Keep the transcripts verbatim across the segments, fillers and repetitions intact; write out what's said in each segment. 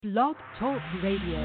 Blog Talk Radio.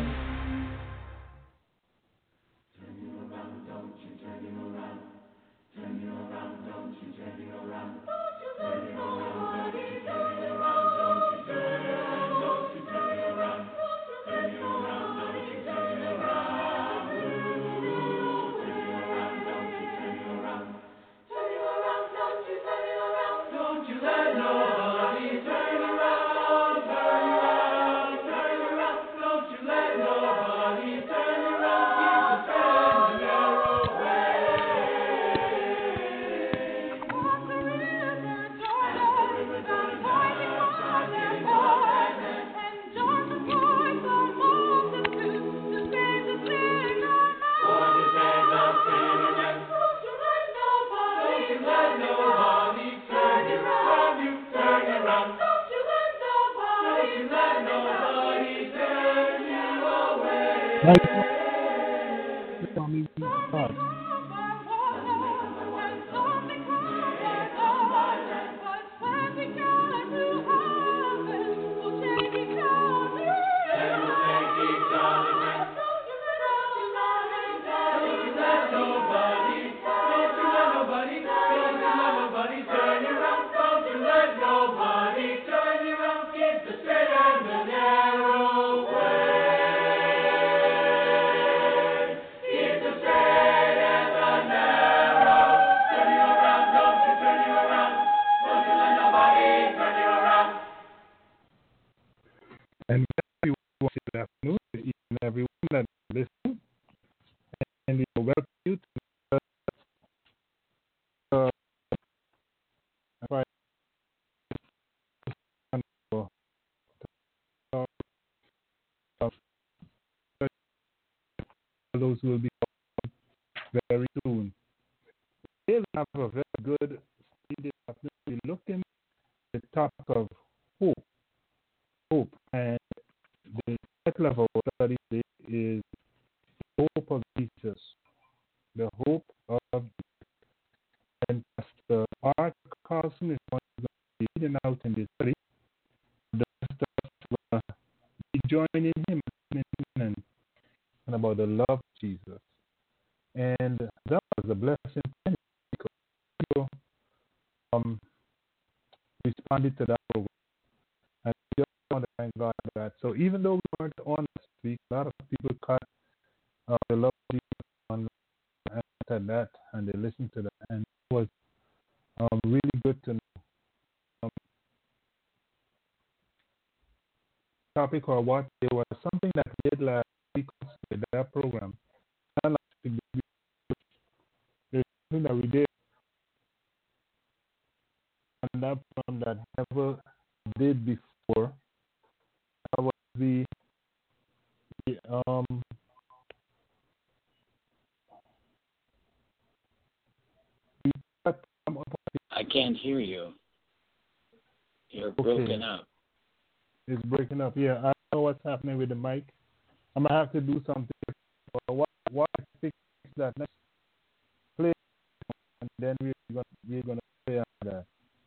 Those will be very soon. Here we have a very good study. We look in the topic of hope. Hope. And the title of our study today is The Hope of Jesus. The Hope of Jesus. And Pastor Art Carlson is going to be leading out in this study. The rest of us will be joining him and and about the love of Jesus. And that was a blessing because people um, responded to that program. And we just want to thank God for that. So even though we weren't on last week, a lot of people caught uh, the love of Jesus on and that, and they listened to that. And it was um, really good to know. Um, topic or what, there was something that we did last with that program. I like to be, there's something that we did on that program that never did before. That was the, the um I can't hear you. You're okay. broken up. It's breaking up. Yeah, I don't know what's happening with the mic. I'm gonna have to do something. What what fix that? Let's play, and then we're gonna we're gonna play on that.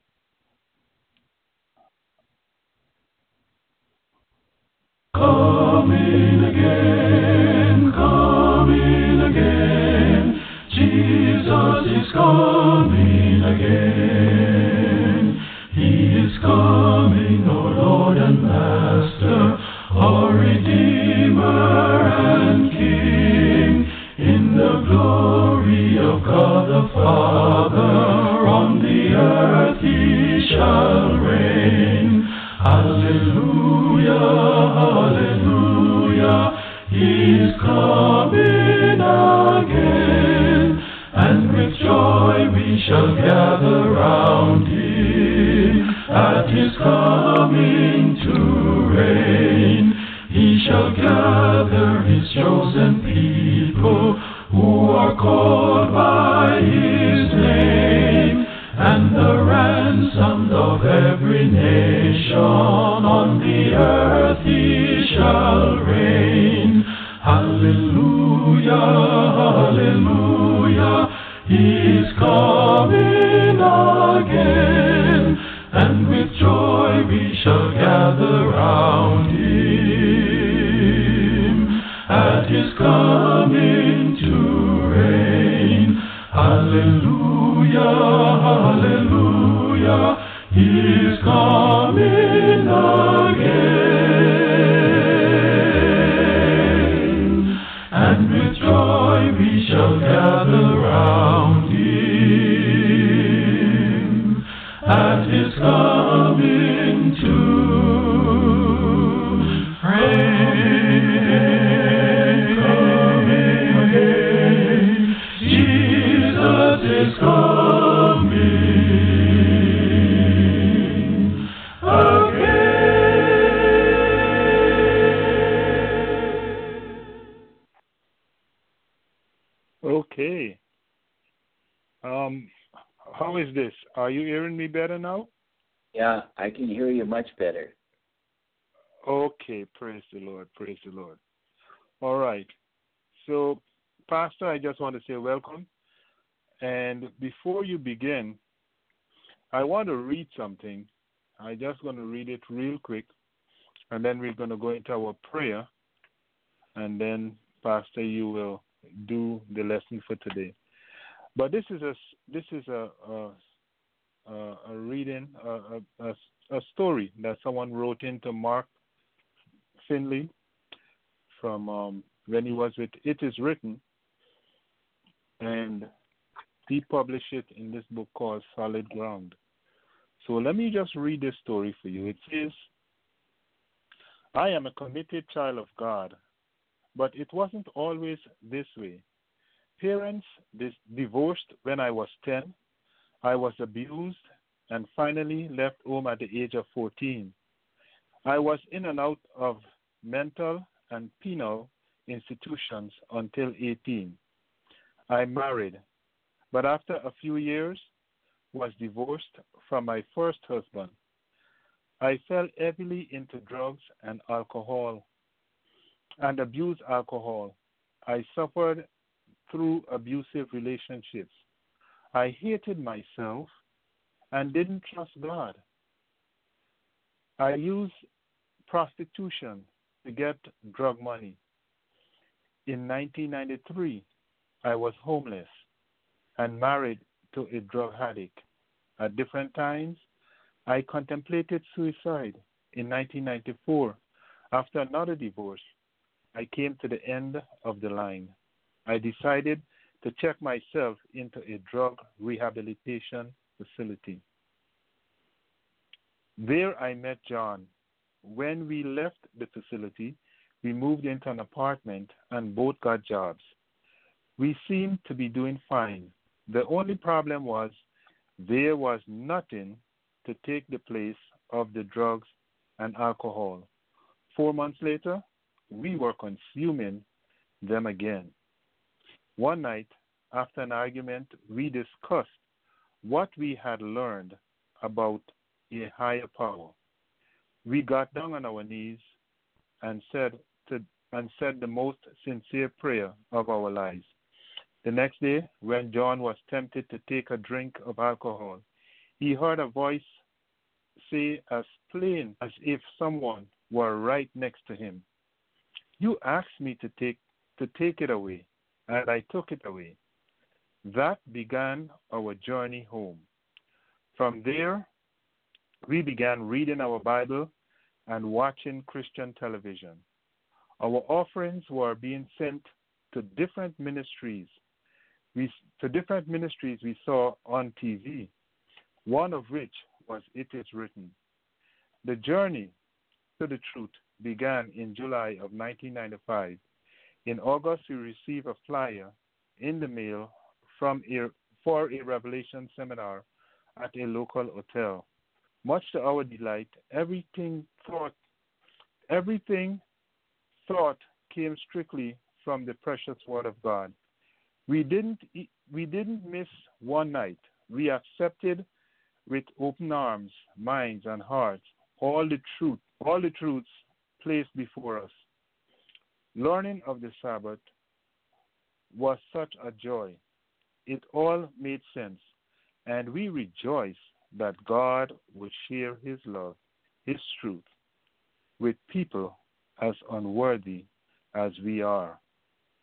Coming again, coming again. Jesus is coming again. He is coming, our Lord and Master, our Redeemer and King, in the glory of God the Father, on the earth he shall reign. Hallelujah, hallelujah, he is coming again, and with joy we shall gather round him at his coming to reign. He shall gather his chosen people who are called by his name, and the ransomed of every nation on the earth he shall reign. Hallelujah, hallelujah, he is coming again, and with joy we shall gather round him. coming to reign. Hallelujah, hallelujah, He's coming again. And with joy we shall gather round Him at His coming to reign. Jesus is coming again. Okay. Um, how is this? Are you hearing me better now? Yeah, I can hear you much better. Okay, praise the Lord, praise the Lord. All right. So, Pastor, I just want to say welcome. And before you begin, I want to read something. I'm just going to read it real quick, and then we're going to go into our prayer, and then, Pastor, you will do the lesson for today. But this is a this is a a, a, a reading a, a, a story that someone wrote into Mark Finley from um, when he was with It Is Written, and he published it in this book called Solid Ground. So let me just read this story for you. It says, I am a committed child of God, but it wasn't always this way. Parents dis- divorced when I was ten. I was abused and finally left home at the age of fourteen. I was in and out of mental and penal institutions until eighteen. I married, but after a few years was divorced from my first husband. I fell heavily into drugs and alcohol and abused alcohol. I suffered through abusive relationships. I hated myself and didn't trust God. I used prostitution to get drug money. In nineteen ninety-three, I was homeless and married to a drug addict. At different times, I contemplated suicide. In nineteen ninety-four, after another divorce, I came to the end of the line. I decided to check myself into a drug rehabilitation facility. There I met John. When we left the facility, we moved into an apartment and both got jobs. We seemed to be doing fine. The only problem was there was nothing to take the place of the drugs and alcohol. Four months later, we were consuming them again. One night, after an argument, we discussed what we had learned about a higher power. We got down on our knees and said to, and said the most sincere prayer of our lives. The next day, when John was tempted to take a drink of alcohol, he heard a voice say as plain as if someone were right next to him, "You asked me to take to take it away, and I took it away." That began our journey home. From there, we began reading our Bible and watching Christian television. Our offerings were being sent to different ministries. We, to different ministries we saw on T V, one of which was It Is Written. The journey to the truth began in July of nineteen ninety-five. In August, we received a flyer in the mail from a, for a Revelation seminar at a local hotel. Much to our delight, everything thought, everything thought came strictly from the precious Word of God. We didn't, we didn't miss one night. We accepted with open arms, minds, and hearts all the truth, all the truths placed before us. Learning of the Sabbath was such a joy. It all made sense, and we rejoiced that God would share His love, His truth, with people as unworthy as we are.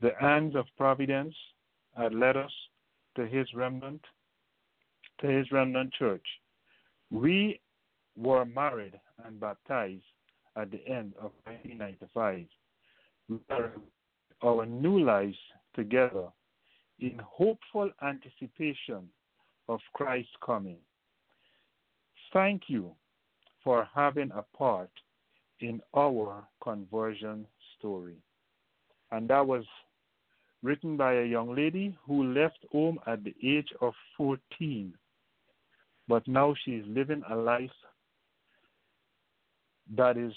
the hands of providence had led us to his remnant, to his remnant church. We were married and baptized at the end of nineteen ninety-five. We are our new lives together in hopeful anticipation of Christ's coming. Thank you for having a part in our conversion story. And that was written by a young lady who left home at the age of fourteen, but now she is living a life that is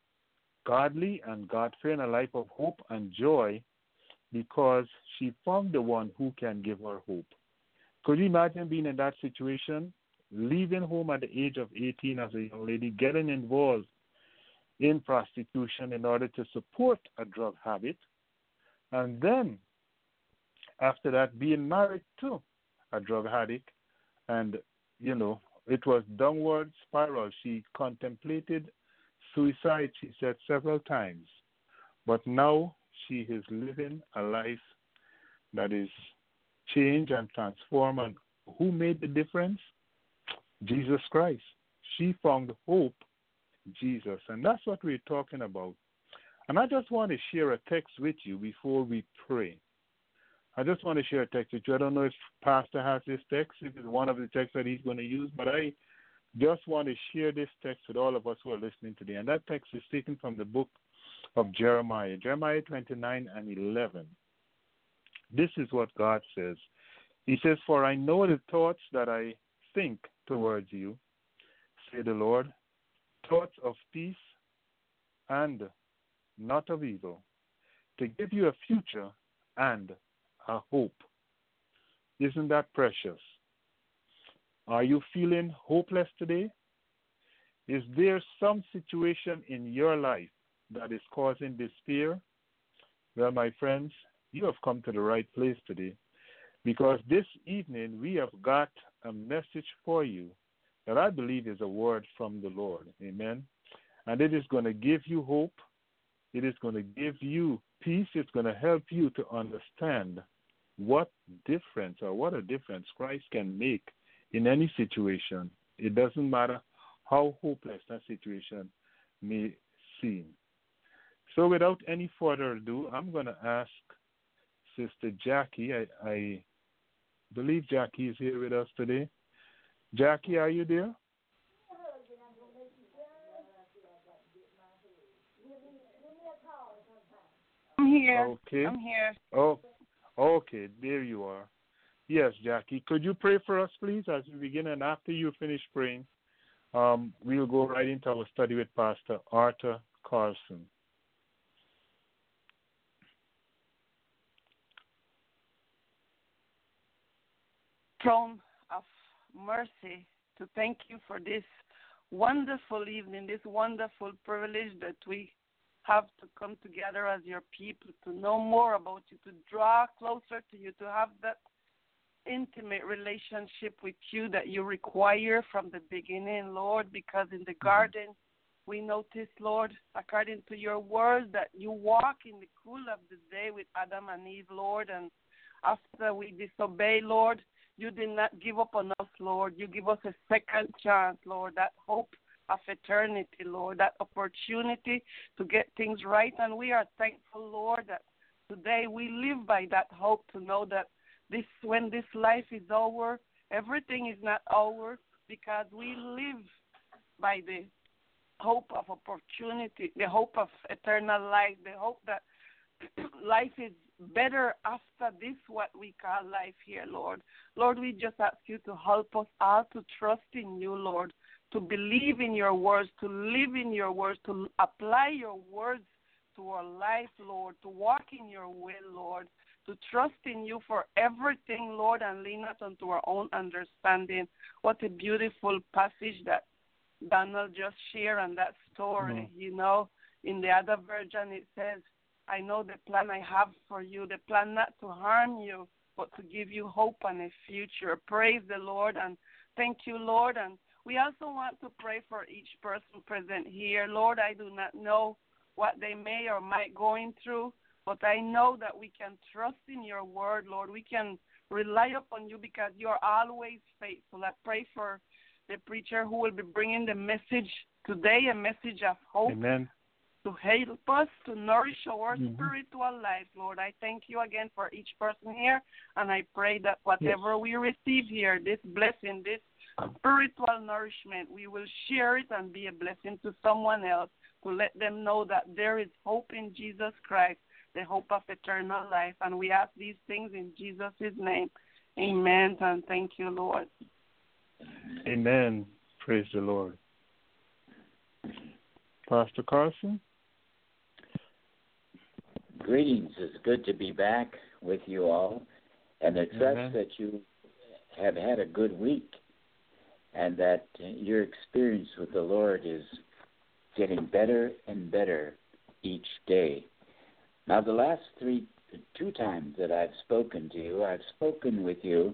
godly and God-fearing, a life of hope and joy, because she found the one who can give her hope. Could you imagine being in that situation, leaving home at the age of eighteen as a young lady, getting involved in prostitution in order to support a drug habit, and then after that being married to a drug addict, and, you know, it was downward spiral. She contemplated suicide, she said, several times, but now she is living a life that is changed and transformed. And who made the difference? Jesus Christ. She found hope, Jesus, and that's what we're talking about. And I just want to share a text with you before we pray. I just want to share a text with you. I don't know if Pastor has this text, if it's one of the texts that he's going to use, but I just want to share this text with all of us who are listening today. And that text is taken from the book of Jeremiah, Jeremiah twenty-nine and eleven. This is what God says. He says, "For I know the thoughts that I think towards you, say the Lord, thoughts of peace and not of evil, to give you a future and a hope." Isn't that precious? Are you feeling hopeless today? Is there some situation in your life that is causing despair? Well, my friends, you have come to the right place today, because this evening we have got a message for you that I believe is a word from the Lord. Amen. And it is going to give you hope. It is going to give you peace. It's going to help you to understand what difference or what a difference Christ can make in any situation. It doesn't matter how hopeless that situation may seem. So without any further ado, I'm going to ask Sister Jackie. I, I believe Jackie is here with us today. Jackie, are you there? I'm here. Okay. I'm here. Oh, okay. There you are. Yes, Jackie. Could you pray for us, please, as we begin? And after you finish praying, um, we'll go right into our study with Pastor Arthur Carlson. Throne of mercy, to thank you for this wonderful evening, this wonderful privilege that we have to come together as your people, to know more about you, to draw closer to you, to have that intimate relationship with you that you require from the beginning, Lord, because in the garden we noticed, Lord, according to your words, that you walk in the cool of the day with Adam and Eve, Lord, and after we disobey, Lord, you did not give up on us, Lord. You give us a second chance, Lord, that hope of eternity, Lord, that opportunity to get things right. And we are thankful, Lord, that today we live by that hope, to know that this, when this life is over, everything is not over, because we live by the hope of opportunity, the hope of eternal life, the hope that life is better after this, what we call life here, Lord. Lord, we just ask you to help us all to trust in you, Lord, to believe in your words, to live in your words, to apply your words to our life, Lord, to walk in your will, Lord, to trust in you for everything, Lord, and lean not unto our own understanding. What a beautiful passage that Donald just shared on that story. Mm-hmm. You know, in the other version it says, I know the plan I have for you, the plan not to harm you, but to give you hope and a future. Praise the Lord, and thank you, Lord. And we also want to pray for each person present here. Lord, I do not know what they may or might going through, But I know that we can trust in your word, Lord. We can rely upon you because you are always faithful. I pray for the preacher who will be bringing the message today, a message of hope. Amen. To help us to nourish our Mm-hmm. spiritual life, Lord. I thank you again for each person here, and I pray that whatever yes. we receive here, this blessing, this spiritual nourishment, we will share it and be a blessing to someone else to let them know that there is hope in Jesus Christ, the hope of eternal life. And we ask these things in Jesus' name. Amen, and thank you, Lord. Amen. Praise the Lord. Pastor Carson? Greetings. It's good to be back with you all, and I trust Amen. that you have had a good week and that your experience with the Lord is getting better and better each day. Now, the last three, two times that I've spoken to you, I've spoken with you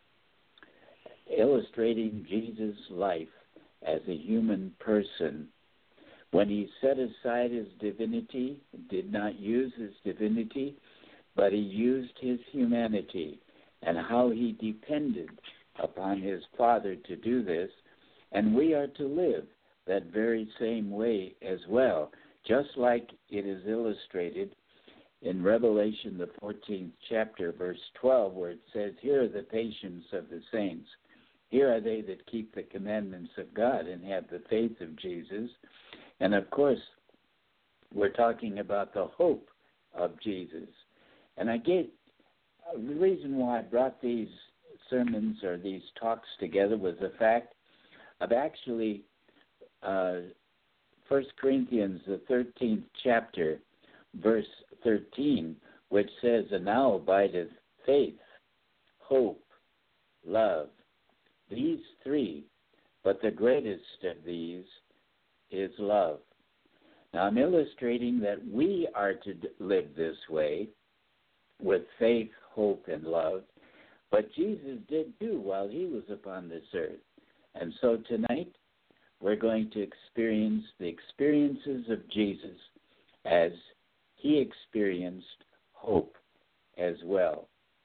illustrating Jesus' life as a human person. When he set aside his divinity, did not use his divinity, but he used his humanity and how he depended upon his Father to do this. And we are to live that very same way as well, just like it is illustrated in Revelation, the fourteenth chapter, verse twelve, where it says, "Here are the patience of the saints. Here are they that keep the commandments of God and have the faith of Jesus." And, of course, we're talking about the hope of Jesus. And I get uh, the reason why I brought these sermons or these talks together was the fact of actually uh, First Corinthians, the thirteenth chapter, verse thirteen, which says, "And now abideth faith, hope, love, these three, but the greatest of these is love." Now, I'm illustrating that we are to live this way with faith, hope, and love, but Jesus did too while he was upon this earth. And so tonight, we're going to experience the experiences of Jesus as he experienced hope as well.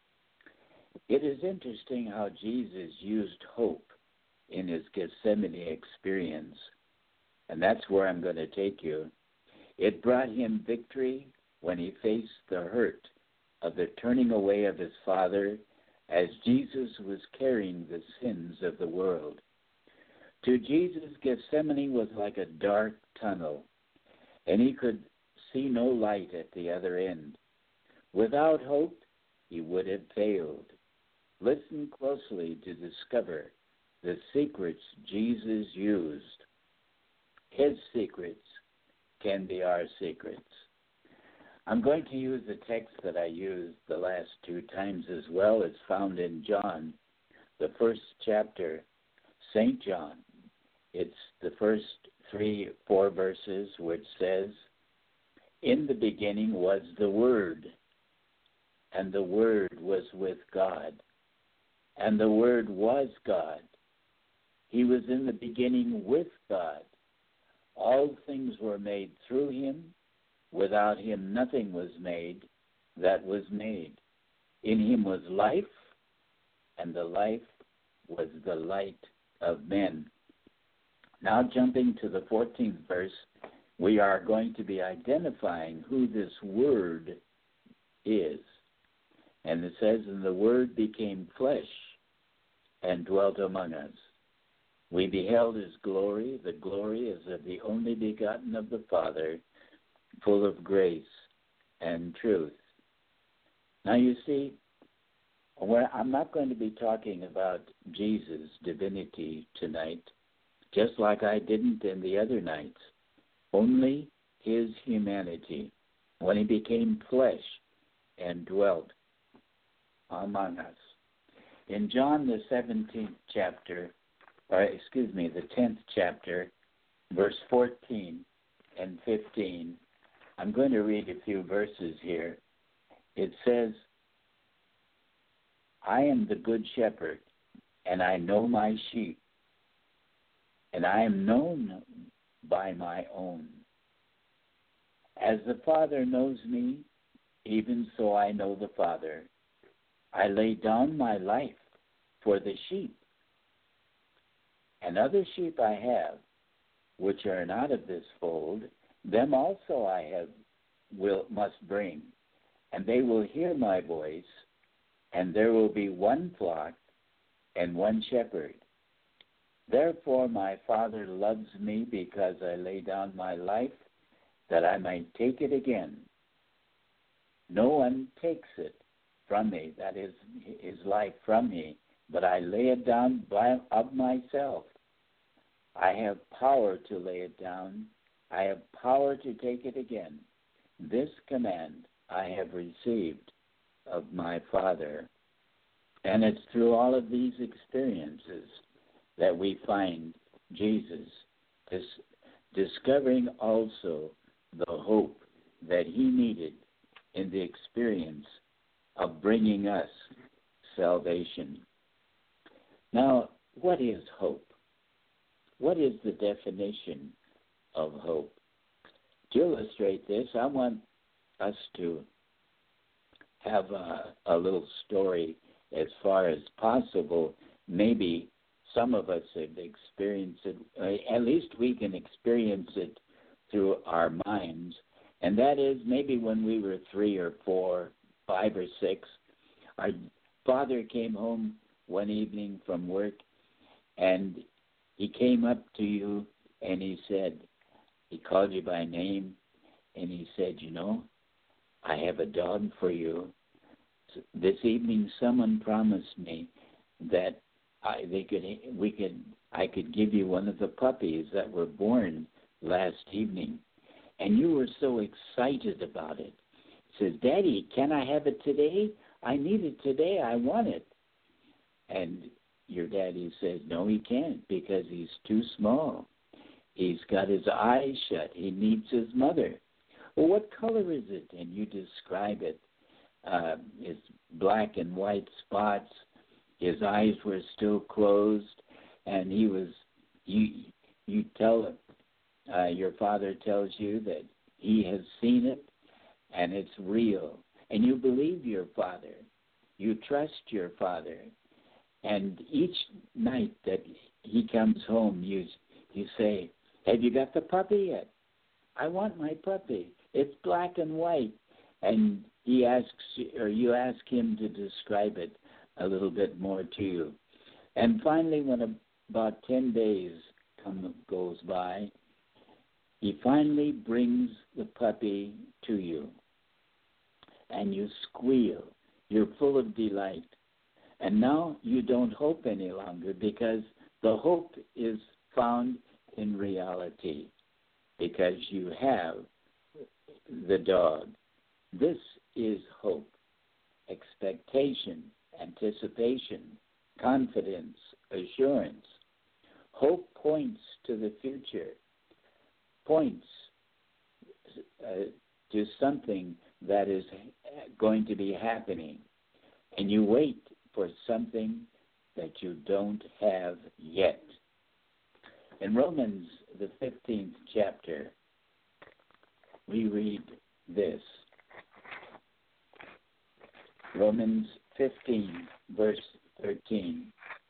It is interesting how Jesus used hope in his Gethsemane experience. And that's where I'm going to take you. It brought him victory when he faced the hurt of the turning away of his Father as Jesus was carrying the sins of the world. To Jesus, Gethsemane was like a dark tunnel, and he could see no light at the other end. Without hope, he would have failed. Listen closely to discover the secrets Jesus used. His secrets can be our secrets. I'm going to use a text that I used the last two times as well. It's found in John, the first chapter, Saint John. It's the first three, four verses, which says, "In the beginning was the Word, and the Word was with God, and the Word was God. He was in the beginning with God. All things were made through him. Without him nothing was made that was made. In him was life, and the life was the light of men." Now jumping to the fourteenth verse, we are going to be identifying who this Word is. And it says, "And the Word became flesh and dwelt among us. We beheld his glory, the glory as of the only begotten of the Father, full of grace and truth." Now you see, I'm not going to be talking about Jesus' divinity tonight, just like I didn't in the other nights. Only his humanity, when he became flesh and dwelt among us. In John the seventeenth chapter, or excuse me, the tenth chapter, verse fourteen and fifteen, I'm going to read a few verses here. It says, "I am the good shepherd, and I know my sheep, and I am known by my own. As the Father knows me, even so I know the Father. I lay down my life for the sheep. And other sheep I have, which are not of this fold, them also I have will must bring, and they will hear my voice, and there will be one flock and one shepherd. Therefore my Father loves me, because I lay down my life, that I might take it again. No one takes it from me, that is, his life from me, but I lay it down by, of myself. I have power to lay it down. I have power to take it again. This command I have received of my Father. And it's through all of these experiences that we find Jesus dis- discovering also the hope that he needed in the experience of bringing us salvation. Now, what is hope? What is the definition of hope? To illustrate this, I want us to have a, a little story as far as possible. Maybe some of us have experienced it, uh, at least we can experience it through our minds, and that is maybe when we were three or four, five or six, our father came home one evening from work, and he came up to you and he said, he called you by name, and he said, you know, I have a dog for you. This evening someone promised me that I they could we could I could give you one of the puppies that were born last evening. And you were so excited about it. He says, Daddy, can I have it today? I need it today. I want it. And your daddy says, no, he can't, because he's too small. He's got his eyes shut. He needs his mother. Well, what color is it? And you describe it. Uh, it's black and white spots. His eyes were still closed, and he was. You you tell him. Uh, your father tells you that he has seen it, and it's real, and you believe your father. You trust your father, and each night that he comes home, you you say, "Have you got the puppy yet? I want my puppy. It's black and white." And he asks, or you ask him to describe it a little bit more to you. And finally, when about ten days come, goes by, he finally brings the puppy to you. And you squeal. You're full of delight. And now you don't hope any longer, because the hope is found in reality, because you have the dog. This is hope, expectation, anticipation, confidence, assurance. Hope points to the future, points uh, to something that is going to be happening, and you wait for something that you don't have yet. In Romans, the fifteenth chapter, we read this. Romans fifteen, verse thirteen.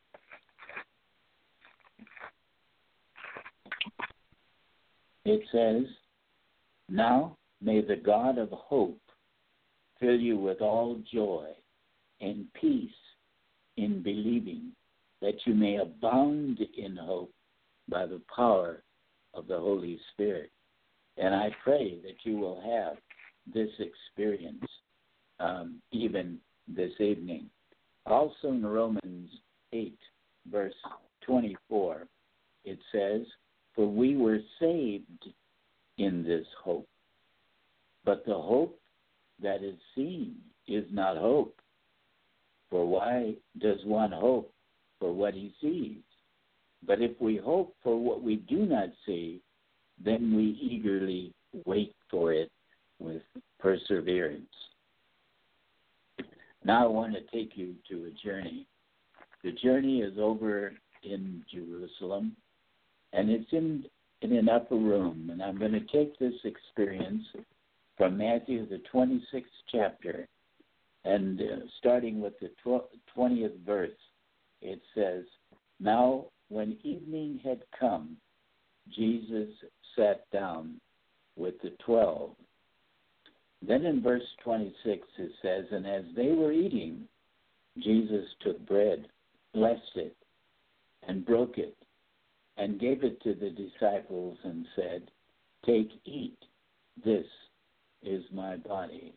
It says, now may the God of hope fill you with all joy and peace in believing, that you may abound in hope by the power of the Holy Spirit. And I pray that you will have this experience um, even this evening. Also in Romans eight, verse twenty-four, it says, for we were saved in this hope. But the hope that is seen is not hope. For why does one hope for what he sees? But if we hope for what we do not see, then we eagerly wait for it with perseverance. Now I want to take you to a journey. The journey is over in Jerusalem, and it's in, in an upper room. And I'm going to take this experience from Matthew, the twenty-sixth chapter, and uh, starting with the twentieth verse, it says, "Now when evening had come, Jesus sat down with the twelve." Then in verse twenty-six it says, "And as they were eating, Jesus took bread, blessed it, and broke it, and gave it to the disciples and said, 'Take, eat, this is my body.'"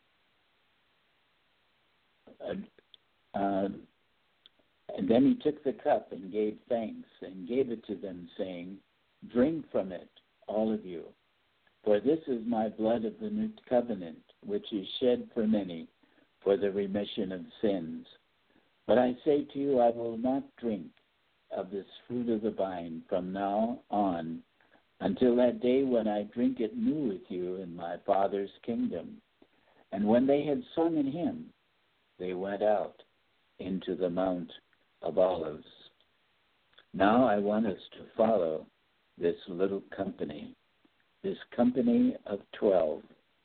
Uh, uh, and then he took the cup and gave thanks and gave it to them, saying, "Drink from it, all of you, for this is my blood of the new covenant, which is shed for many for the remission of sins. But I say to you, I will not drink of this fruit of the vine from now on until that day when I drink it new with you in my Father's kingdom." And when they had sung an hymn, they went out into the Mount of Olives. Now I want us to follow this little company, this company of twelve.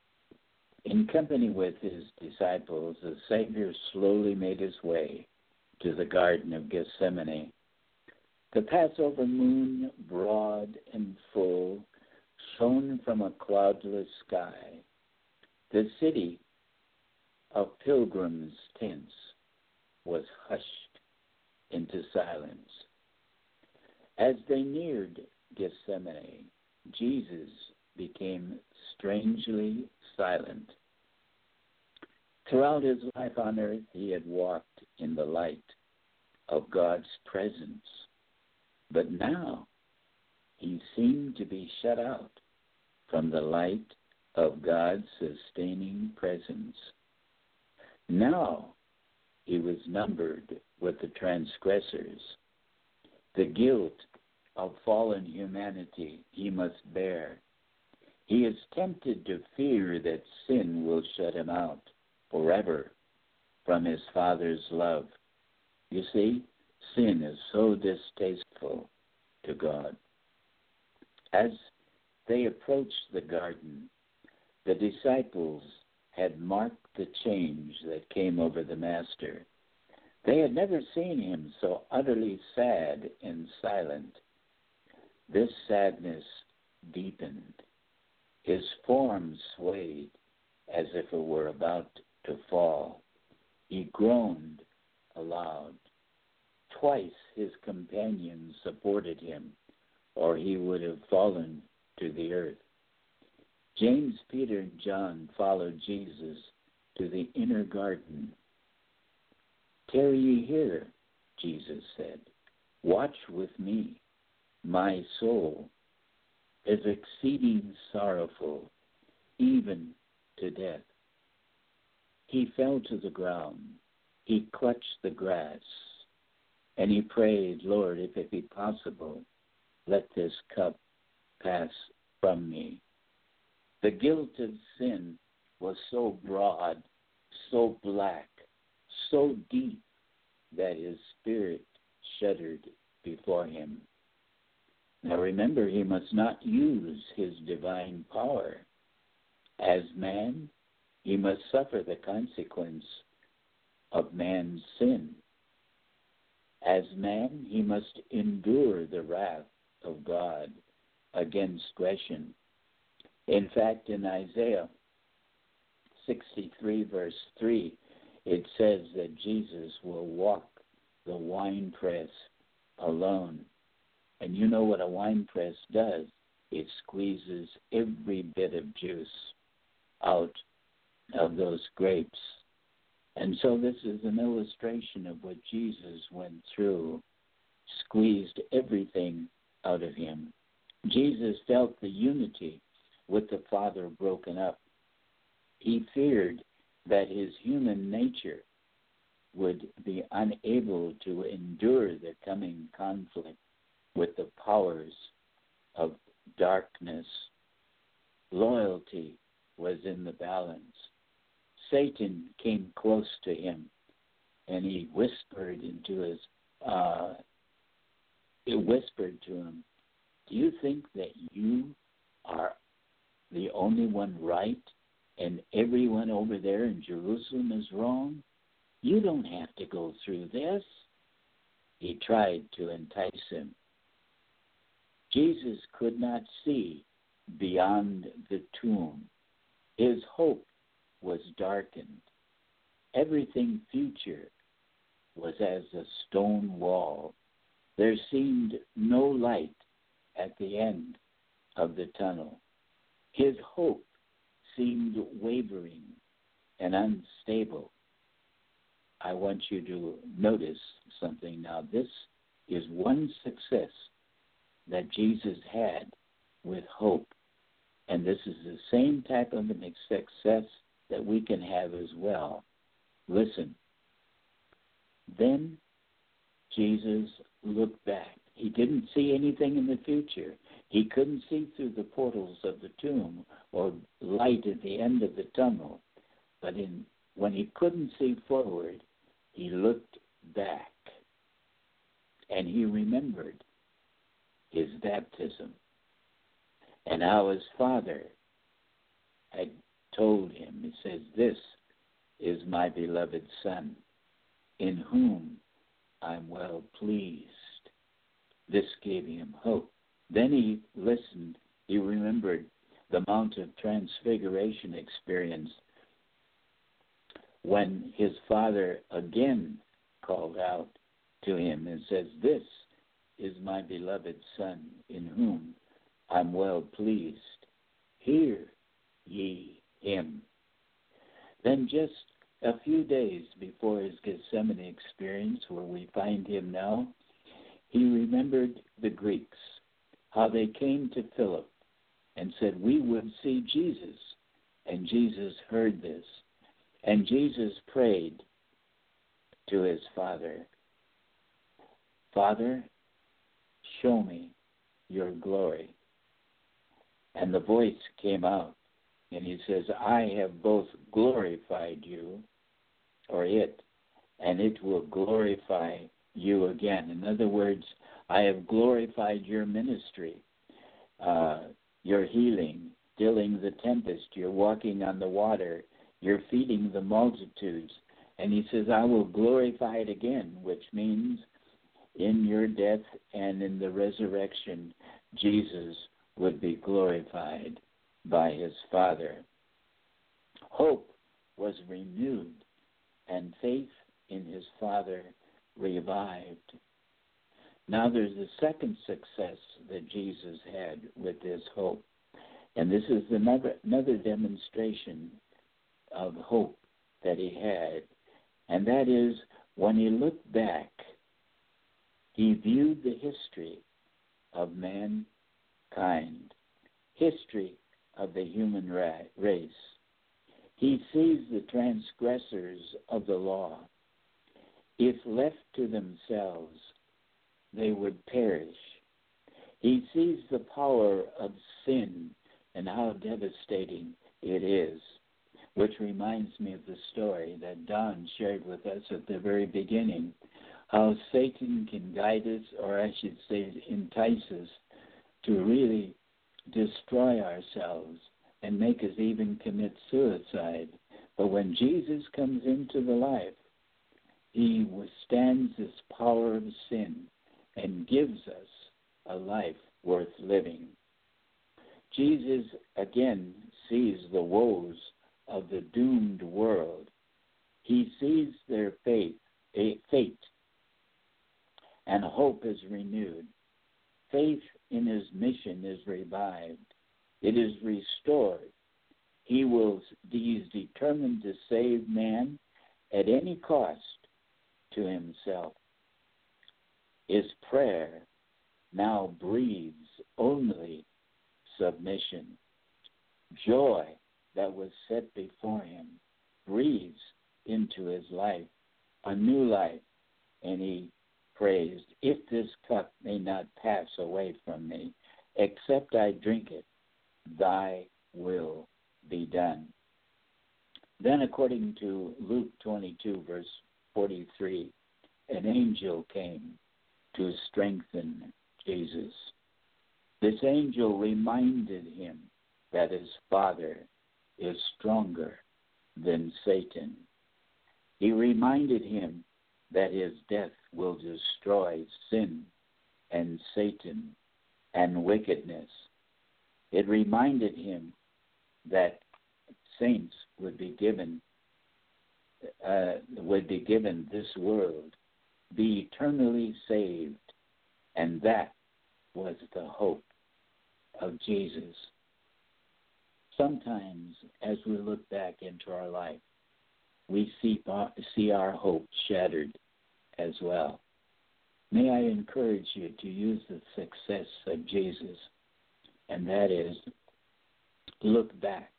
In company with his disciples, the Savior slowly made his way to the Garden of Gethsemane. The Passover moon, broad and full, shone from a cloudless sky. The city of pilgrims' tents was hushed into silence. As they neared Gethsemane, Jesus became strangely silent. Throughout his life on earth, he had walked in the light of God's presence. But now he seemed to be shut out from the light of God's sustaining presence. Now he was numbered with the transgressors. The guilt of fallen humanity he must bear. He is tempted to fear that sin will shut him out forever from his Father's love. You see, sin is so distasteful to God. As they approached the garden, the disciples had marked the change that came over the Master. They had never seen him so utterly sad and silent. This sadness deepened. His form swayed as if it were about to fall. He groaned aloud. Twice his companions supported him, or he would have fallen to the earth. James, Peter, and John followed Jesus to the inner garden. "Tarry ye here," Jesus said. "Watch with me. My soul is exceeding sorrowful, even to death." He fell to the ground. He clutched the grass, and he prayed, "Lord, if it be possible, let this cup pass from me." The guilt of sin was so broad, so black, so deep that his spirit shuddered before him. Now remember, he must not use his divine power. As man, he must suffer the consequence of man's sin. As man, he must endure the wrath of God against Gresham. In fact, in Isaiah sixty-three, verse three, it says that Jesus will walk the winepress alone. And you know what a winepress does? It squeezes every bit of juice out of those grapes. And so this is an illustration of what Jesus went through, squeezed everything out of him. Jesus felt the unity with the Father broken up. He feared that his human nature would be unable to endure the coming conflict with the powers of darkness. Loyalty was in the balance. Satan came close to him, and he whispered into his, uh, he whispered to him, "Do you think that you are the only one right and everyone over there in Jerusalem is wrong? You don't have to go through this. He tried to entice him. Jesus could not see beyond the tomb. His hope was darkened. Everything future was as a stone wall. There seemed no light at the end of the tunnel. His hope seemed wavering and unstable. I want you to notice something now. This is one success that Jesus had with hope. And this is the same type of an success that we can have as well. Listen. Then Jesus looked back. He didn't see anything in the future. He couldn't see through the portals of the tomb or light at the end of the tunnel. But in, when he couldn't see forward, he looked back. And he remembered his baptism and how his Father had told him. He says, "This is my beloved Son, in whom I'm well pleased." This gave him hope. Then he listened. He remembered the Mount of Transfiguration experience when his Father again called out to him and says, "This is my beloved Son, in whom I'm well pleased. Hear ye him." Then just a few days before his Gethsemane experience, where we find him now, he remembered the Greeks, how they came to Philip and said, "We would see Jesus." And Jesus heard this. And Jesus prayed to his Father, "Father, show me your glory." And the voice came out, and he says, "I have both glorified you," or it, "and it will glorify you again." In other words, I have glorified your ministry, uh, your healing, stilling the tempest, you're walking on the water, you're feeding the multitudes. And he says, I will glorify it again, which means in your death and in the resurrection, Jesus would be glorified by his Father. Hope was renewed, and faith in his Father revived. Now there's a second success that Jesus had with his hope. And this is another, another demonstration of hope that he had. And that is, when he looked back, he viewed the history of mankind, history of the human ra- race. He sees the transgressors of the law. If left to themselves, they would perish. He sees the power of sin and how devastating it is, which reminds me of the story that Don shared with us at the very beginning, how Satan can guide us, or I should say entice us, to really destroy ourselves and make us even commit suicide. But when Jesus comes into the life, he withstands this power of sin and gives us a life worth living. Jesus again sees the woes of the doomed world. He sees their fate, fate, and hope is renewed. Faith in his mission is revived. It is restored. He will, he is determined to save man at any cost to himself. His prayer now breathes only submission. Joy that was set before him breathes into his life, a new life, and he prays, if this cup may not pass away from me, except I drink it, thy will be done. Then according to Luke twenty-two, verse forty-three, an angel came to strengthen Jesus. This angel reminded him that his Father is stronger than Satan. He reminded him that his death will destroy sin and Satan and wickedness. It reminded him that saints would be given uh, would be given this world, be eternally saved, and that was the hope of Jesus. Sometimes, as we look back into our life, we see, see our hope shattered as well. May I encourage you to use the success of Jesus, and that is, look back.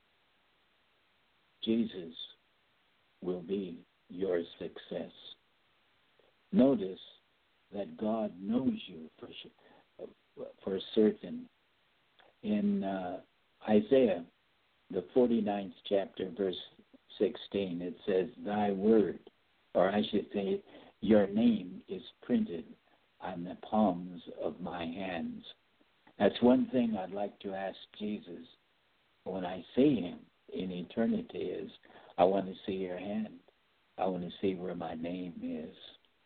Jesus will be your success. Notice that God knows you for for certain. In uh, Isaiah, the forty-ninth chapter, verse sixteen, it says, "Thy word," or I should say, your name is printed on the palms of my hands. That's one thing I'd like to ask Jesus when I see him in eternity is, I want to see your hand. I want to see where my name is.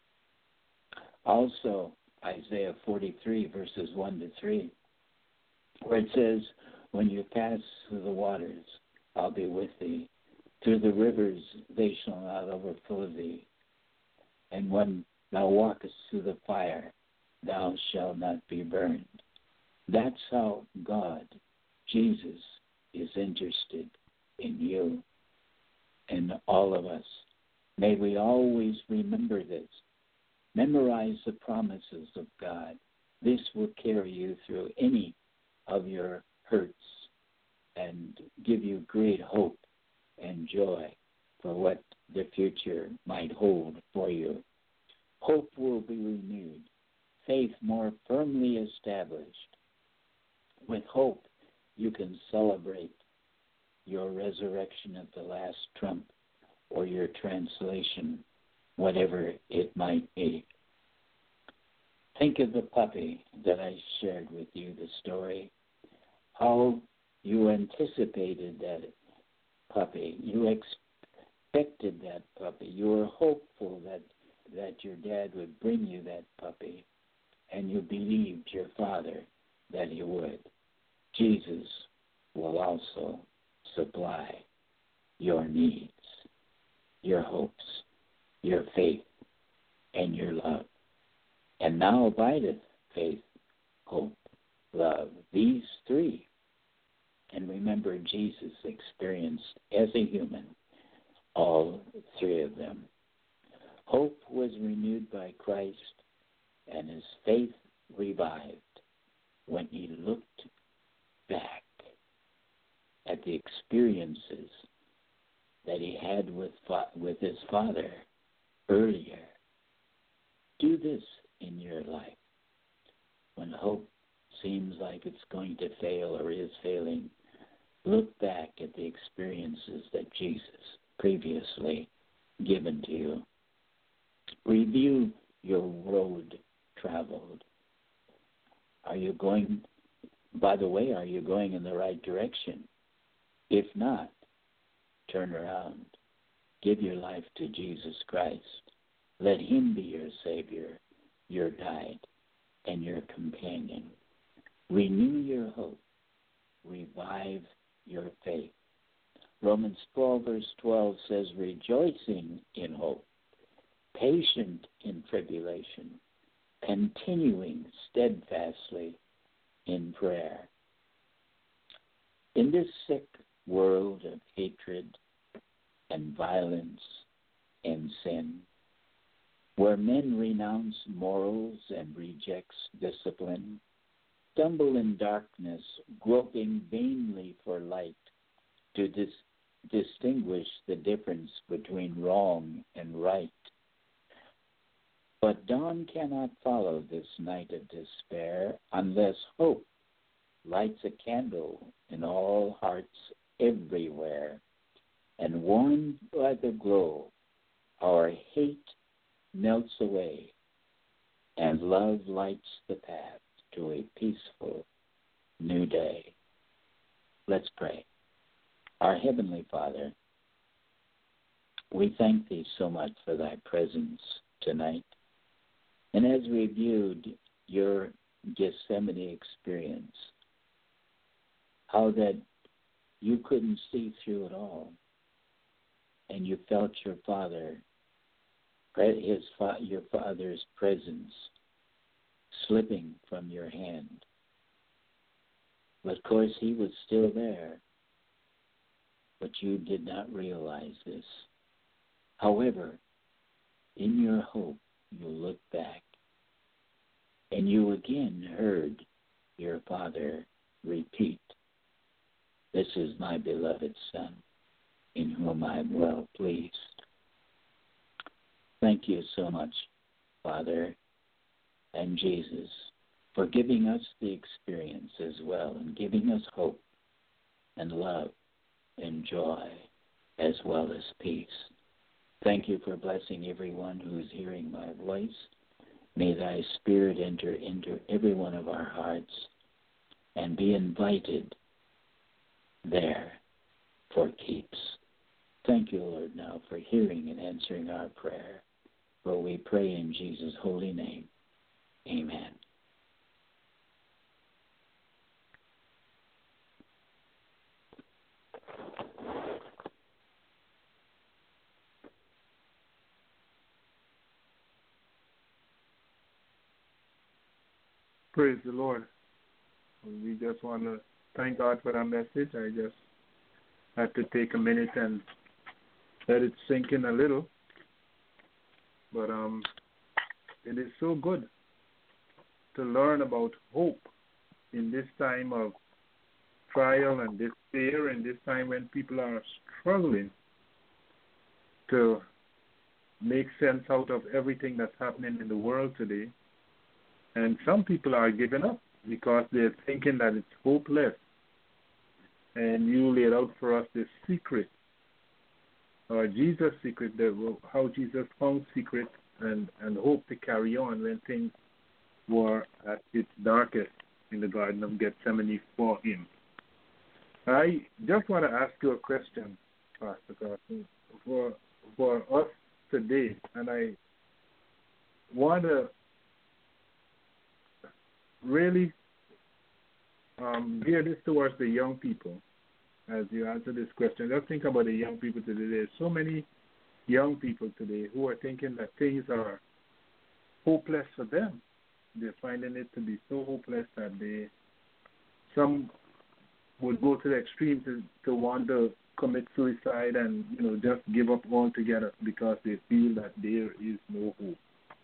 Also, Isaiah forty-three, verses one to three, where it says, when you pass through the waters, I'll be with thee. Through the rivers, they shall not overflow thee. And when thou walkest through the fire, thou shalt not be burned. That's how God, Jesus, is interested in you and all of us. May we always remember this. Memorize the promises of God. This will carry you through any of your hurts and give you great hope and joy for what the future might hold for you. Hope will be renewed, faith more firmly established. With hope, you can celebrate your resurrection at the last trump, or your translation, whatever it might be. Think of the puppy that I shared with you, the story, how you anticipated that puppy. You expected that puppy. You were hopeful that, that your dad would bring you that puppy, and you believed your father that he would. Jesus will also supply your needs, your hopes, your faith, and your love. And now abideth faith, hope, love, these three. And remember, Jesus experienced as a human all three of them. Hope was renewed by Christ, and his faith revived when he looked back at the experiences that he had with with his Father earlier. Do this in your life. When hope seems like it's going to fail or is failing, look back at the experiences that Jesus previously given to you. Review your road traveled. Are you going, by the way, are you going in the right direction? If not, turn around. Give your life to Jesus Christ. Let him be your Savior, your guide, and your companion. Renew your hope. Revive your faith. Romans twelve, verse twelve says, rejoicing in hope, patient in tribulation, continuing steadfastly in prayer. In this sick world of hatred and violence and sin, where men renounce morals and rejects discipline, stumble in darkness, groping vainly for light to dis- distinguish the difference between wrong and right. But dawn cannot follow this night of despair unless hope lights a candle in all hearts everywhere, and warmed by the glow, our hate melts away, and love lights the path to a peaceful new day. Let's pray. Our Heavenly Father, we thank Thee so much for Thy presence tonight. And as we viewed your Gethsemane experience, how that you couldn't see through it all, and you felt your Father, his your Father's presence slipping from your hand. But of course, He was still there, but you did not realize this. However, in your hope, you looked back, and you again heard your Father repeat, "This is my beloved Son, in whom I am well pleased." Thank you so much, Father and Jesus, for giving us the experience as well, and giving us hope and love and joy as well as peace. Thank you for blessing everyone who is hearing my voice. May Thy Spirit enter into every one of our hearts and be invited there for keeps. Thank you, Lord, now for hearing and answering our prayer. For we pray in Jesus' holy name. Amen. Praise the Lord. We just want to thank God for that message. I just had to take a minute and let it sink in a little. But um, it is so good to learn about hope in this time of trial and despair, and this time when people are struggling to make sense out of everything that's happening in the world today. And some people are giving up because they're thinking that it's hopeless. And you laid out for us this secret, or Jesus' secret, the, how Jesus found secret and, and hope to carry on when things were at its darkest in the Garden of Gethsemane for him. I just want to ask you a question, Pastor Carson, for, for us today, and I want to really um, gear this towards the young people as you answer this question. Just think about the young people today. There's so many young people today who are thinking that things are hopeless for them. They're finding it to be so hopeless that they, some would go to the extreme to, to want to commit suicide and, you know, just give up altogether because they feel that there is no hope.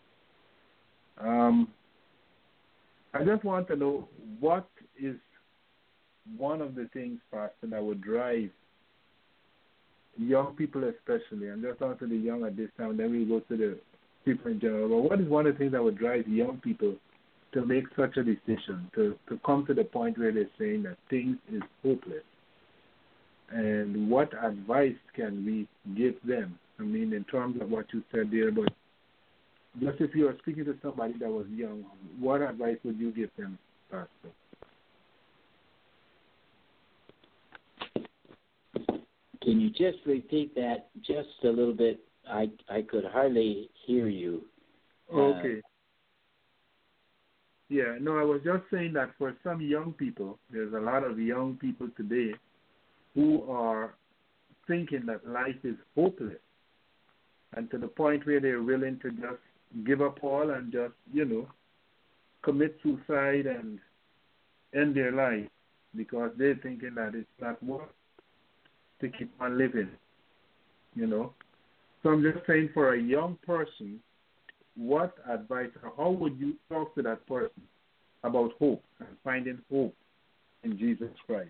Um, I just want to know, what is one of the things, Pastor, that would drive young people especially, and just talking to the young at this time, then we go to the people in general, but what is one of the things that would drive young people to make such a decision, to, to come to the point where they're saying that things is hopeless? And what advice can we give them? I mean, in terms of what you said there, but just if you were speaking to somebody that was young, what advice would you give them, Pastor? Can you just repeat that just a little bit? I I could hardly hear you. Okay. Uh, yeah, no, I was just saying that for some young people, there's a lot of young people today who are thinking that life is hopeless, and to the point where they're willing to just give up all and just, you know, commit suicide and end their life because they're thinking that it's not worth to keep on living, you know. So I'm just saying, for a young person, what advice, or how would you talk to that person about hope and finding hope in Jesus Christ?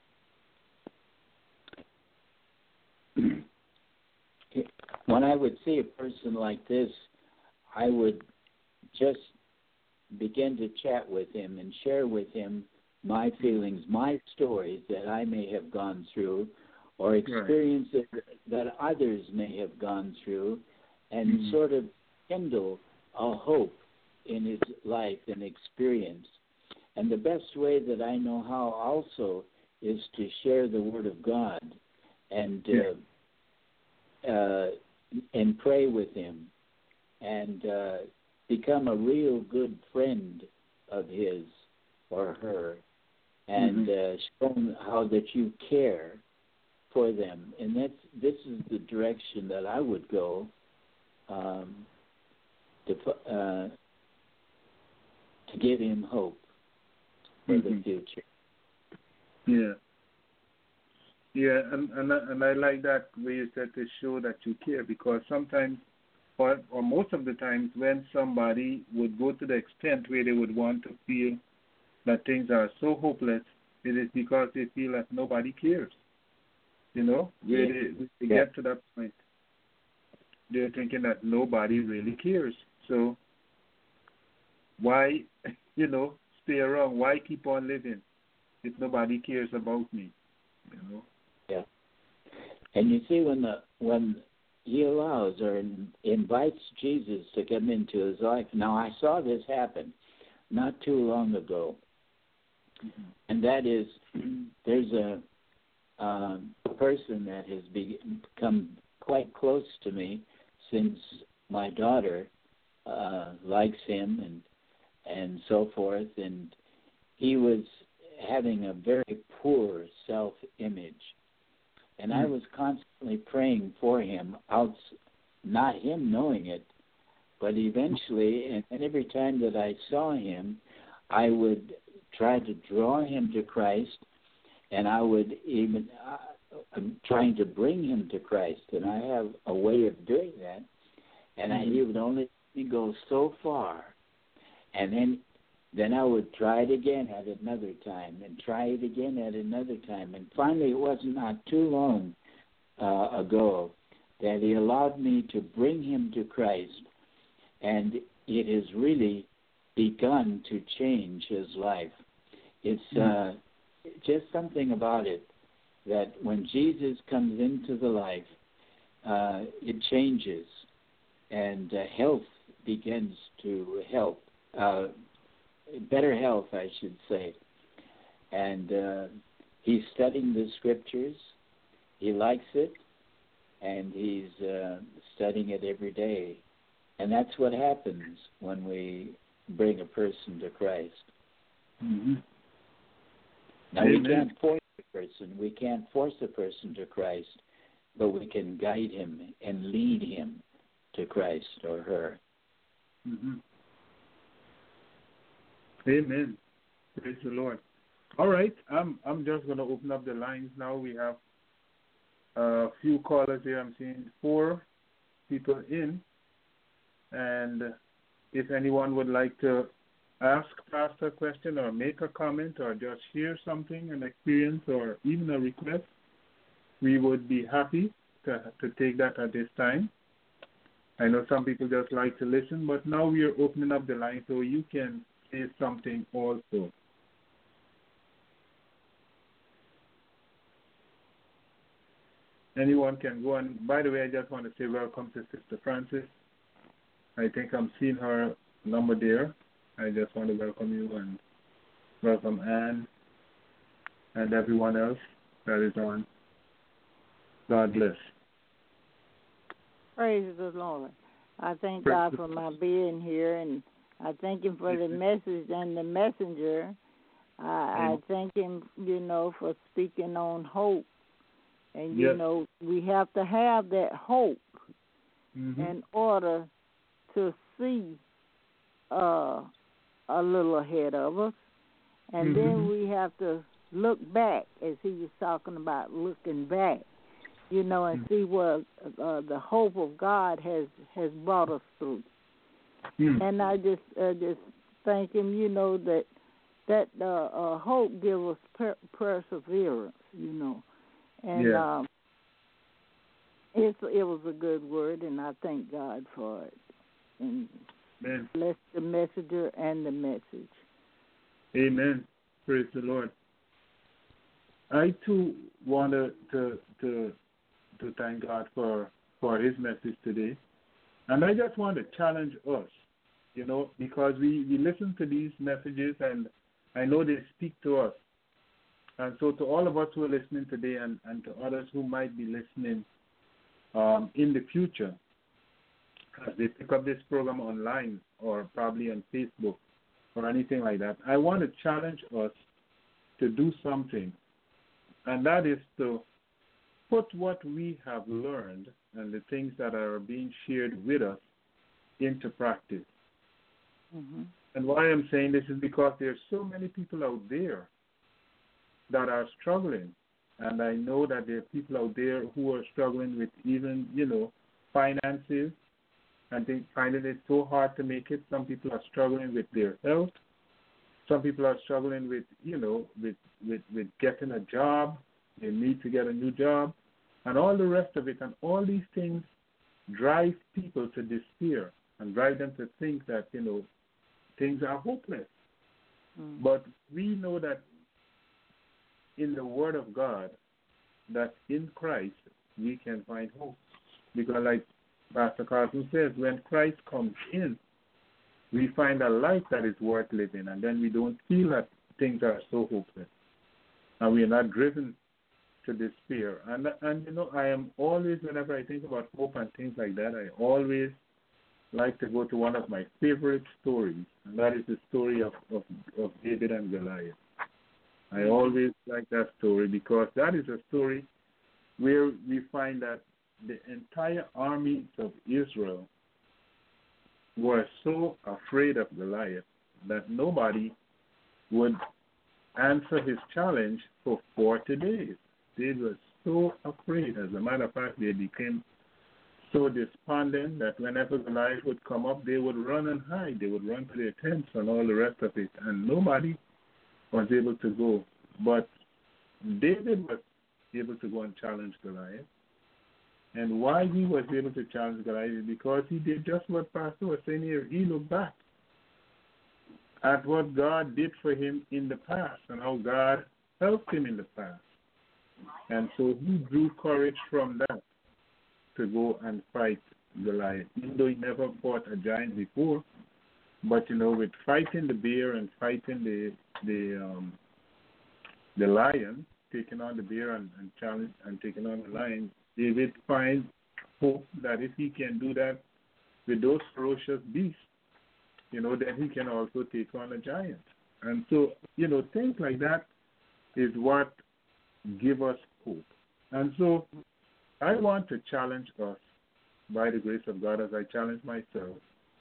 When I would see a person like this, I would just begin to chat with him and share with him my feelings, my stories that I may have gone through, or experiences right. that others may have gone through, and mm-hmm. sort of kindle a hope in his life and experience. And the best way that I know how also is to share the Word of God and Yeah. uh, uh, and pray with him, and uh, become a real good friend of his or her, and Mhm. uh, show them how that you care for them. And that's this is the direction that I would go um, to uh, to give him hope for the Mhm. future. Yeah. Yeah, and and I, and I like that way you said to show that you care, because sometimes, or or most of the times, when somebody would go to the extent where they would want to feel that things are so hopeless, it is because they feel that nobody cares. You know, where Yeah. they, they Yeah. get to that point, they're thinking that nobody really cares. So why, you know, stay around? Why keep on living if nobody cares about me? You know. Yeah. And you see, when the when he allows or in, invites Jesus to come into his life. Now, I saw this happen not too long ago, Mm-hmm. and that is there's a um, person that has become quite close to me since my daughter uh, likes him and and so forth, and he was having a very poor self-image. And I was constantly praying for him, out, not him knowing it, but eventually, and, and every time that I saw him, I would try to draw him to Christ, and I would even, uh, I'm trying to bring him to Christ, and I have a way of doing that, and I, he would only let me go so far, and then Then I would try it again at another time and try it again at another time. And finally, it wasn't not too long uh, ago that he allowed me to bring him to Christ. And it has really begun to change his life. It's uh, just something about it that when Jesus comes into the life, uh, it changes. And uh, health begins to help. Uh, better health, I should say. And uh, he's studying the scriptures. He likes it, and he's uh, studying it every day. And that's what happens when we bring a person to Christ. Mm-hmm. Now, Amen. we can't force a person. We can't force a person to Christ, but we can guide him and lead him to Christ or her. Mm-hmm. Amen. Praise the Lord. All right, I'm I'm just going to open up the lines now. We have a few callers here. I'm seeing four people in, and if anyone would like to ask Pastor a question or make a comment or just share something, an experience or even a request, we would be happy to to take that at this time. I know some people just like to listen, but now we are opening up the line so you can say something also. Anyone can go. And by the way, I just want to say welcome to Sister Francis. I think I'm seeing her number there. I just want to welcome you and welcome Anne and everyone else that is on. God bless. Praise the Lord. I thank Praise God the for my being here, and I thank Him for the message and the messenger. I, I thank Him, you know, for speaking on hope. And, you Yes. know, we have to have that hope Mm-hmm. in order to see uh, a little ahead of us. And Mm-hmm. then we have to look back, as he was talking about looking back, you know, and see what uh, the hope of God has, has brought us through. Mm-hmm. And I just uh, just thank Him, you know, that that uh, uh, hope gives us per- perseverance, you know. And Yeah. um, it's, it was a good word, and I thank God for it. And Amen. bless the messenger and the message. Amen. Praise the Lord. I too wanted to to to thank God for, for His message today. And I just want to challenge us, you know, because we, we listen to these messages and I know they speak to us. And so to all of us who are listening today and, and to others who might be listening um, in the future, as they pick up this program online or probably on Facebook or anything like that, I want to challenge us to do something, and that is to put what we have learned and the things that are being shared with us into practice. Mm-hmm. And why I'm saying this is because there are so many people out there that are struggling. And I know that there are people out there who are struggling with even, you know, finances, and they finding it so hard to make it. Some people are struggling with their health. Some people are struggling with, you know, with, with, with getting a job. They need to get a new job, and all the rest of it. And all these things drive people to despair and drive them to think that, you know, things are hopeless. Mm. But we know that in the Word of God, that in Christ we can find hope. Because like Pastor Carlton says, when Christ comes in, we find a life that is worth living, and then we don't feel that things are so hopeless. And we are not driven to despair. And, and you know, I am always, whenever I think about hope and things like that, I always like to go to one of my favorite stories, and that is the story of, of, of David and Goliath. I always like that story because that is a story where we find that the entire armies of Israel were so afraid of Goliath that nobody would answer his challenge for forty days. They were so afraid. As a matter of fact, they became so despondent that whenever Goliath would come up, they would run and hide. They would run to their tents and all the rest of it, and nobody was able to go. But David was able to go and challenge Goliath. And why he was able to challenge Goliath is because he did just what Pastor was saying here. He looked back at what God did for him in the past and how God helped him in the past. And so he drew courage from that to go and fight Goliath, even though he never fought a giant before. But, you know, with fighting the bear and fighting the the um, the lion, taking on the bear and, and challenge and taking on the lion, David finds hope that if he can do that with those ferocious beasts, you know, then he can also take on a giant. And so, you know, things like that is what give us hope. And so I want to challenge us, by the grace of God, as I challenge myself,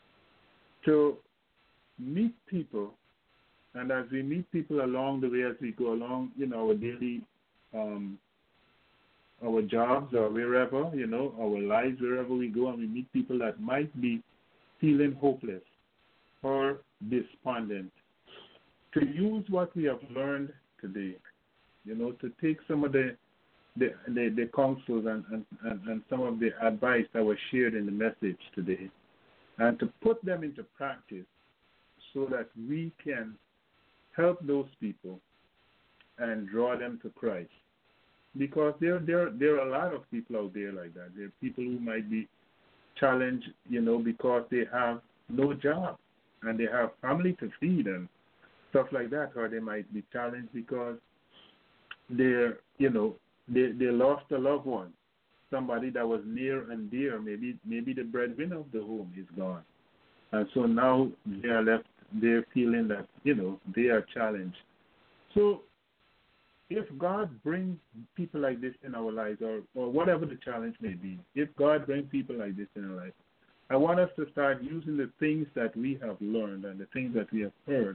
to meet people, and as we meet people along the way, as we go along, you know, our daily, um, our jobs or wherever, you know, our lives, wherever we go, and we meet people that might be feeling hopeless or despondent, to use what we have learned today, you know, to take some of the the, the, the counsels and, and, and, and some of the advice that was shared in the message today, and to put them into practice so that we can help those people and draw them to Christ. Because there, there, there are a lot of people out there like that. There are people who might be challenged, you know, because they have no job and they have family to feed and stuff like that, or they might be challenged because they're, you know, they, they lost a loved one, somebody that was near and dear. Maybe, maybe the breadwinner of the home is gone. And so now they are left, they're feeling that, you know, they are challenged. So if God brings people like this in our lives, or, or whatever the challenge may be, if God brings people like this in our life, I want us to start using the things that we have learned and the things that we have heard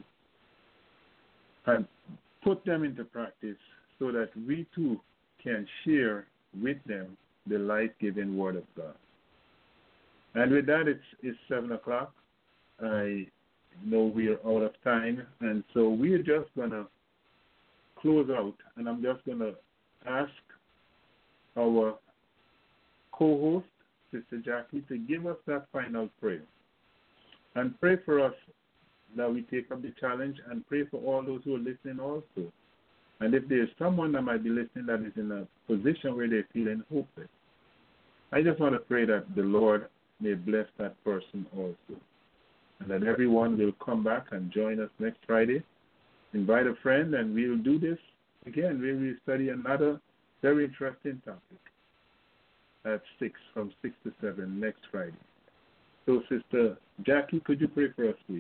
and put them into practice so that we too can share with them the life-giving Word of God. And with that, it's, it's seven o'clock. I know we are out of time, and so we're just going to close out, and I'm just going to ask our co-host, Sister Jackie, to give us that final prayer. And pray for us that we take up the challenge, and pray for all those who are listening also. And if there's someone that might be listening that is in a position where they're feeling hopeless, I just want to pray that the Lord may bless that person also, and that everyone will come back and join us next Friday. Invite a friend, and we'll do this again, we will study another very interesting topic at six, from six to seven next Friday. So, Sister Jackie, could you pray for us, please?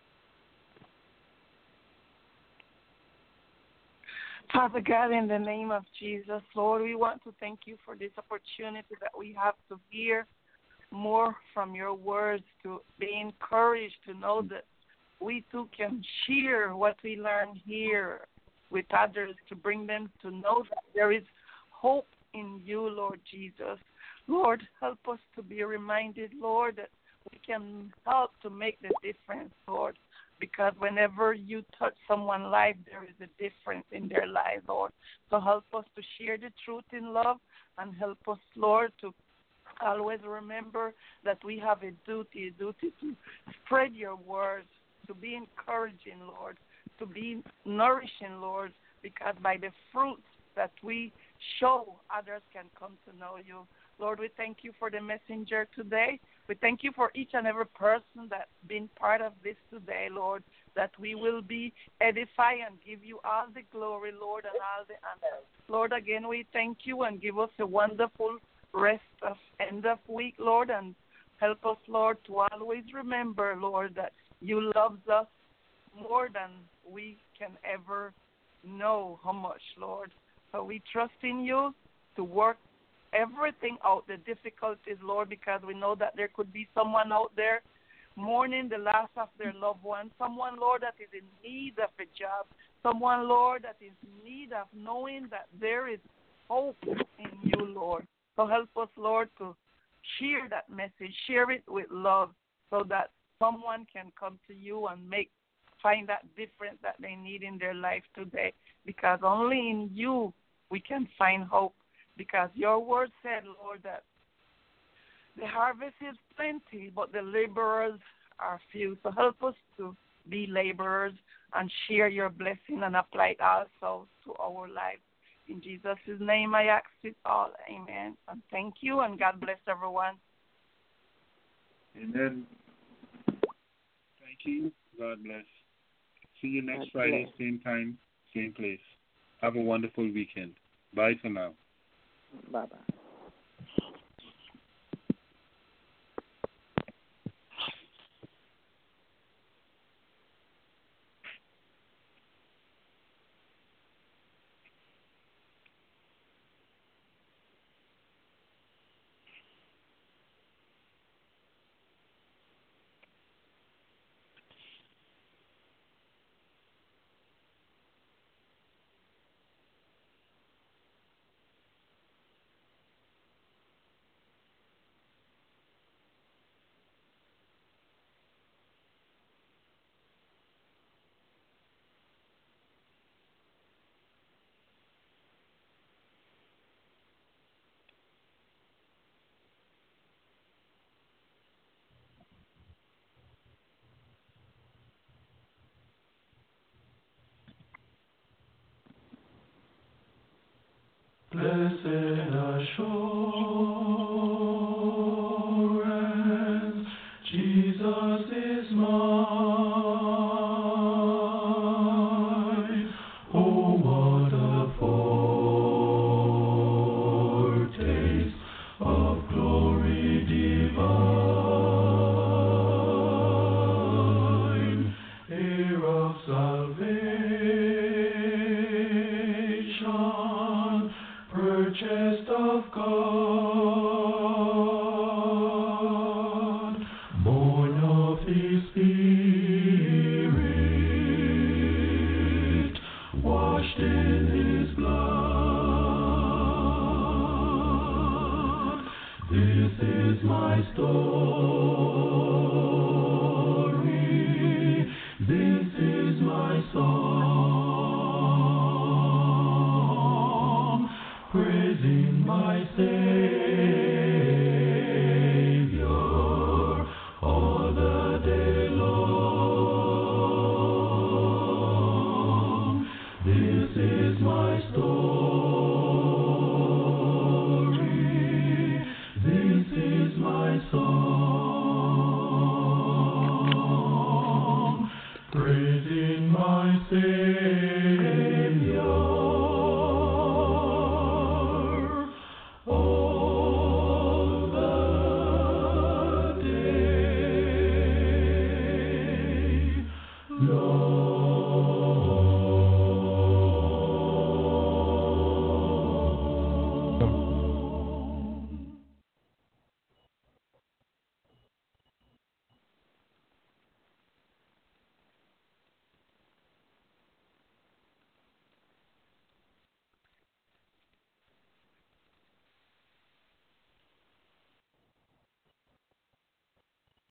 Father God, in the name of Jesus, Lord, we want to thank you for this opportunity that we have to hear more from your words, to be encouraged to know that we too can share what we learn here with others, to bring them to know that there is hope in you, Lord Jesus. Lord, help us to be reminded, Lord, that we can help to make the difference, Lord, because whenever you touch someone's life, there is a difference in their life, Lord. So help us to share the truth in love, and help us, Lord, to always remember that we have a duty, a duty to spread your words, to be encouraging, Lord, to be nourishing, Lord, because by the fruits that we show, others can come to know you. Lord, we thank you for the messenger today. We thank you for each and every person that's been part of this today, Lord, that we will be edified and give you all the glory, Lord, and all the honor. Lord, again, we thank you and give us a wonderful rest of end of week, Lord, and help us, Lord, to always remember, Lord, that you love us more than we can ever know how much, Lord. So we trust in you to work everything out, the difficulties, Lord, because we know that there could be someone out there mourning the loss of their loved one, someone, Lord, that is in need of a job, someone, Lord, that is in need of knowing that there is hope in you, Lord. So help us, Lord, to share that message, share it with love, so that someone can come to you and make find that difference that they need in their life today, because only in you we can find hope, because your word said, Lord, that the harvest is plenty, but the laborers are few. So help us to be laborers and share your blessing and apply it also to our lives. In Jesus' name I ask it all. Amen. And thank you, and God bless everyone. Amen. Thank you. God bless. See you next Friday, same time, same place. Have a wonderful weekend. Bye for now. Bye-bye. Blessed assurance, Jesus is mine. Oh, what a foretaste of glory divine, heir of salvation, purchased of God, born of His Spirit, washed in His blood. This is my story. This